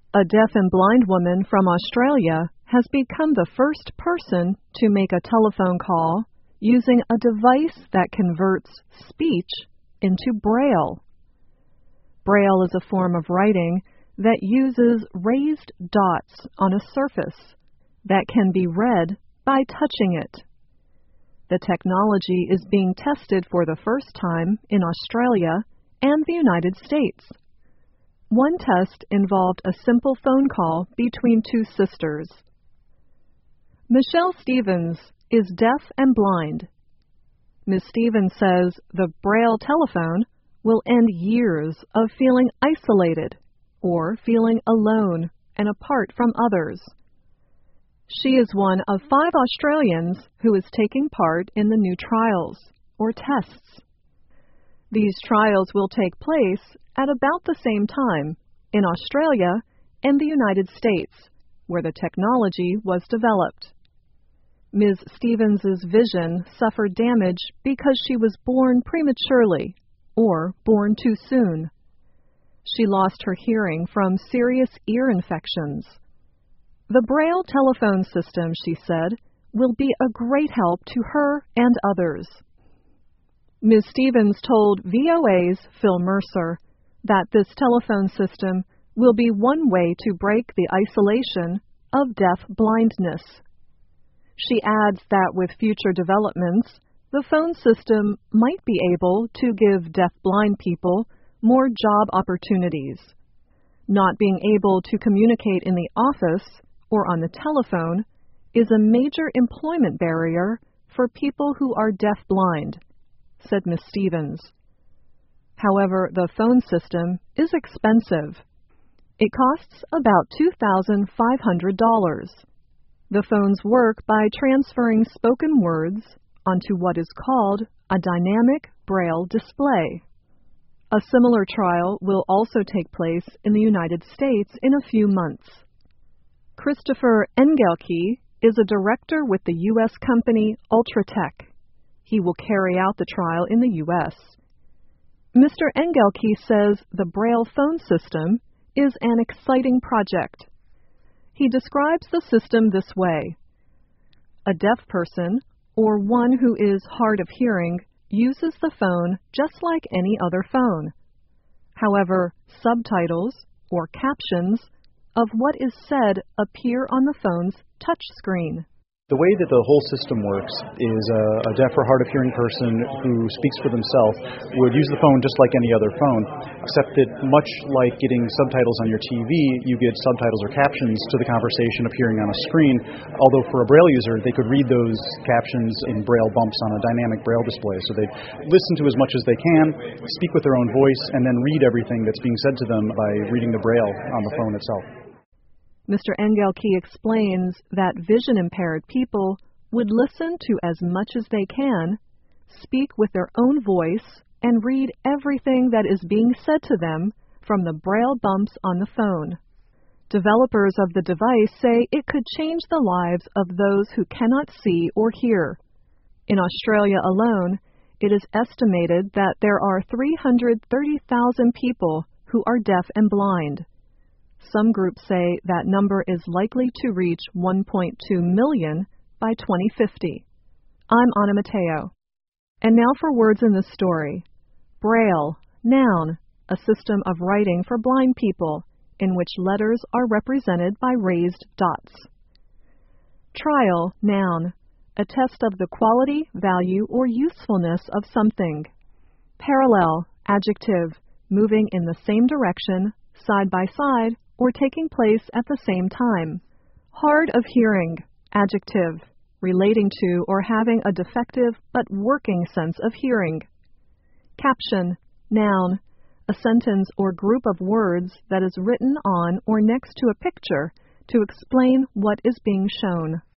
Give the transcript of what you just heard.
A deaf and blind woman from Australia has become the first person to make a telephone call using a device that converts speech into Braille. Braille is a form of writing that uses raised dots on a surface that can be read by touching it. The technology is being tested for the first time in Australia and the United States. One test involved a simple phone call between two sisters. Michelle Stevens is deaf and blind. Ms. Stevens says the Braille telephone will end years of feeling isolated or feeling alone and apart from others. She is one of 5 Australians who is taking part in the new trials, or tests. These trials will take place at about the same time in Australia and the United States, where the technology was developed. Ms. Stevens's vision suffered damage because she was born prematurely or born too soon. She lost her hearing from serious ear infections. The Braille telephone system, she said, will be a great help to her and others. Ms. Stevens told VOA's Phil Mercer that this telephone system will be one way to break the isolation of deaf blindness. She adds that with future developments, the phone system might be able to give deaf-blind people more job opportunities. Not being able to communicate in the office or on the telephone is a major employment barrier for people who are deaf-blind, said Ms. Stevens. However, the phone system is expensive. It costs about $2,500. The phones work by transferring spoken words onto what is called a dynamic Braille display. A similar trial will also take place in the United States in a few months. Christopher Engelke is a director with the U.S. company Ultratech. He will carry out the trial in the U.S. Mr. Engelke says the Braille phone system is an exciting project. He describes the system this way. A deaf person, or one who is hard of hearing, uses the phone just like any other phone. However, subtitles, or captions, of what is said appear on the phone's touch screen. The way that the whole system works is a deaf or hard of hearing person who speaks for themselves would use the phone just like any other phone, except that much like getting subtitles on your TV, you get subtitles or captions to the conversation appearing on a screen, although for a Braille user, they could read those captions in Braille bumps on a dynamic Braille display. So they'd listen to as much as they can, speak with their own voice, and then read everything that's being said to them by reading the Braille on the phone itself. Mr. Engelke explains that vision-impaired people would listen to as much as they can, speak with their own voice, and read everything that is being said to them from the Braille bumps on the phone. Developers of the device say it could change the lives of those who cannot see or hear. In Australia alone, it is estimated that there are 330,000 people who are deaf and blind. Some groups say that number is likely to reach 1.2 million by 2050. I'm Anna Mateo. And now for words in the story. Braille, noun, a system of writing for blind people in which letters are represented by raised dots. Trial, noun, a test of the quality, value, or usefulness of something. Parallel, adjective, moving in the same direction, side by side, or taking place at the same time. Hard of hearing, adjective, relating to or having a defective but working sense of hearing. Caption, noun, a sentence or group of words that is written on or next to a picture to explain what is being shown.